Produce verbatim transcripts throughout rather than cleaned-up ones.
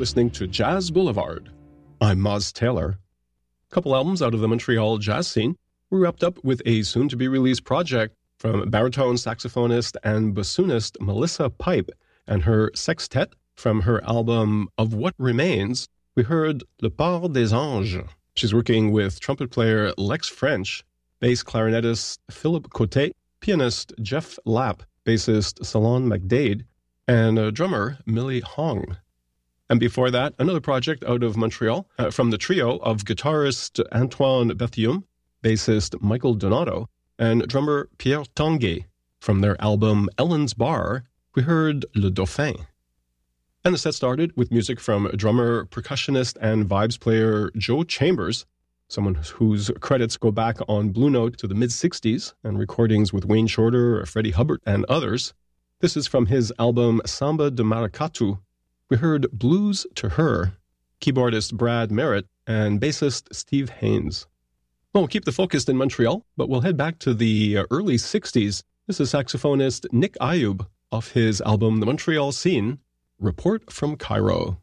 listening to Jazz Boulevard. I'm Moz Taylor. A couple albums out of the Montreal jazz scene. We wrapped up with a soon-to-be-released project from baritone saxophonist and bassoonist Melissa Pipe and her sextet. From her album Of What Remains, we heard Le Part des Anges. She's working with trumpet player Lex French, bass clarinetist Philip Cote, pianist Jeff Lapp, bassist Salon McDade, and uh, drummer Millie Hong. And before that, another project out of Montreal uh, from the trio of guitarist Antoine Berthiaume, bassist Michael Donato, and drummer Pierre Tanguay. From their album Ellen's Bar, we heard Le Dauphin. And the set started with music from drummer, percussionist, and vibes player Joe Chambers, someone whose credits go back on Blue Note to the mid-sixties, and recordings with Wayne Shorter, Freddie Hubbard, and others. This is from his album Samba de Maracatu. We heard Blues to Her, keyboardist Brad Merritt, and bassist Steve Haynes. Well, we'll keep the focus in Montreal, but we'll head back to the early sixties. This is saxophonist Nick Ayub off his album The Montreal Scene, Report from Cairo.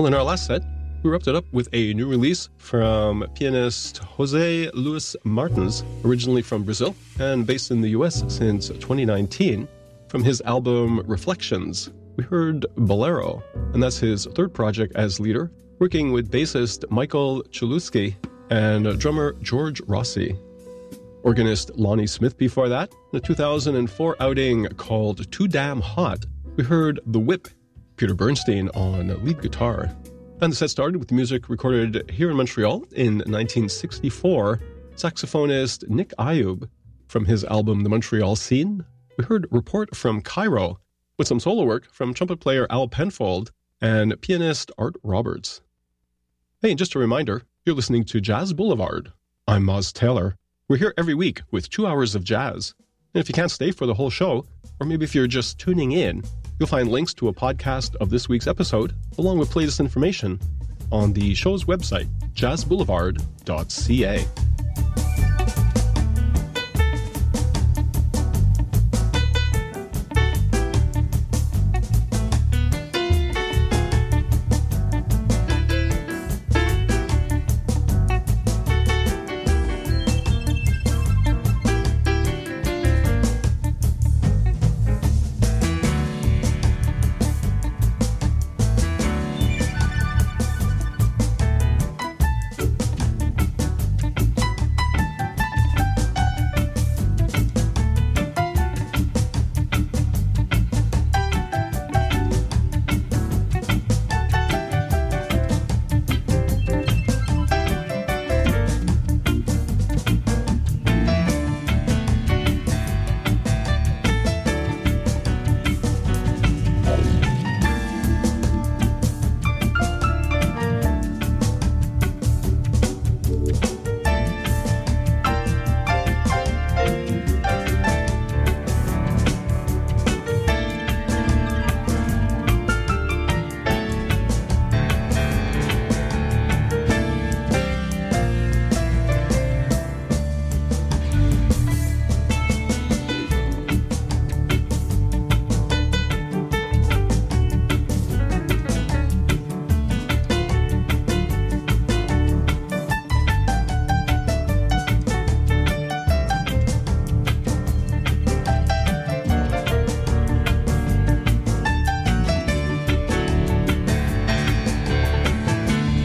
Well, in our last set, we wrapped it up with a new release from pianist Jose Luis Martins, originally from Brazil and based in the U S since twenty nineteen. From his album Reflections, we heard Bolero, and that's his third project as leader, working with bassist Michael Chuluski and drummer George Rossi. Organist Lonnie Smith before that. In a two thousand four outing called Too Damn Hot, we heard The Whip, Peter Bernstein on lead guitar. And the set started with music recorded here in Montreal in nineteen sixty-four. Saxophonist Nick Ayub. From his album The Montreal Scene, we heard Report from Cairo, with some solo work from trumpet player Al Penfold and pianist Art Roberts. Hey, and just a reminder, you're listening to Jazz Boulevard. I'm Moz Taylor. We're here every week with two hours of jazz. And if you can't stay for the whole show, or maybe if you're just tuning in, you'll find links to a podcast of this week's episode, along with latest information, on the show's website, jazz boulevard dot c a.